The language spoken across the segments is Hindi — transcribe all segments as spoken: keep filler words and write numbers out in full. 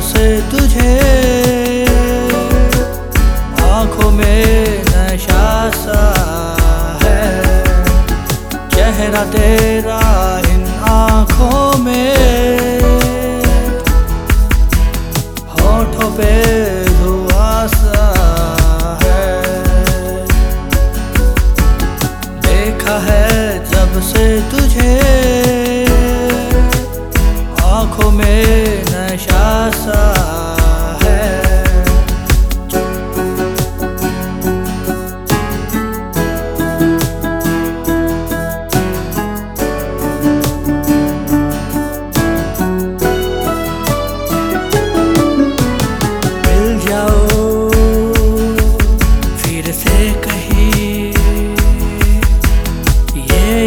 से तुझे आंखों में नशा सा है, चेहरा तेरा इन आंखों में, होठों पे धुआं सा है। देखा है जब से तुझे आंखों में नशा सा है। मिल जाओ फिर से कहीं, ये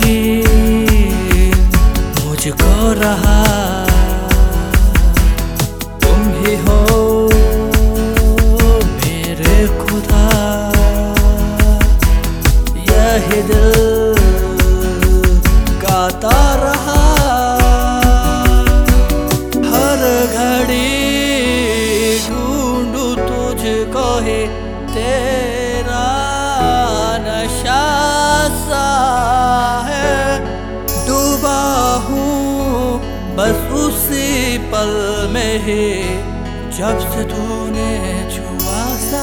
यकीन मुझको रहा, तुम ही हो मेरे खुदा। यही दिल गाता रहा, हर घड़ी ढूंढू तुझको ही, तेरा नशा सा है। डूबा हूँ बस उसी पल में ही, जब से तूने छुआ सा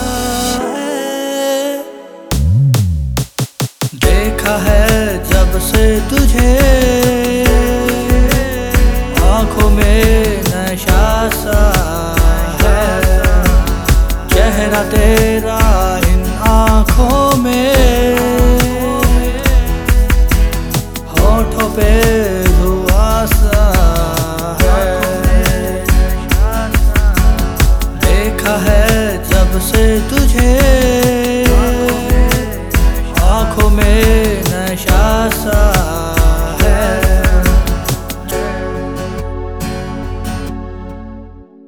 है। देखा है जब से तुझे आंखों में नशा सा है, चेहरा तेरा इन आंखों में, होठों पे धुआं सा है। देखा है जब से तुझे आंखों में नशा सा